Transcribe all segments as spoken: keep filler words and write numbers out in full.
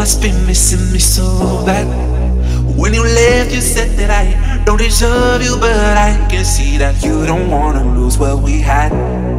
must be missing me so bad. When you left, you said that I don't deserve you, but I can see that you don't wanna lose what we had.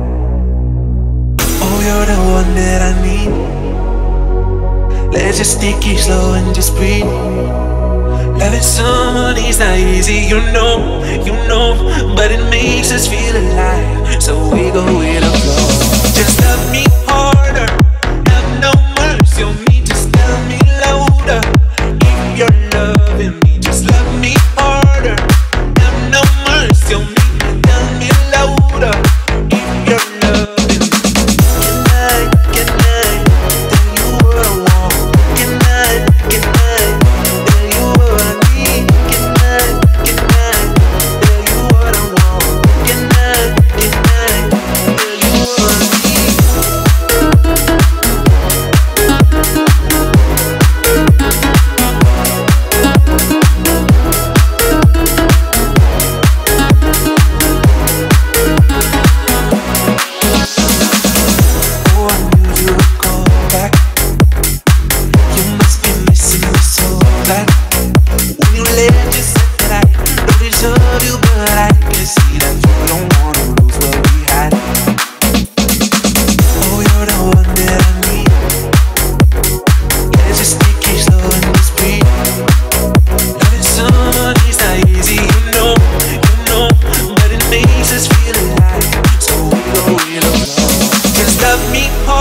Oh, you're the one that I need. Let's just take it slow and just breathe. Loving someone is not easy, you know, you know, but it makes us feel alive, so we go with the flow. Just love me harder, have no mercy on me, just tell me louder. If you're loving me, just love me harder, have no mercy on me, tell me louder. If you're loving me, can I, can I tell you what I want? Can I, can I tell you what I need? Can I, can I tell you what I want? Can I, can I tell you what I need? Oh, I knew you would call back. You must be missing me so bad. When you left, you said that I don't deserve you, but I can see that you don't wanna lose what we had. Oh, you're the one that I need. Let's just take it slow and just breathe. Loving someone is not easy, you know, you know, but it makes us feel alive, so we go with the flow. Just love me hard.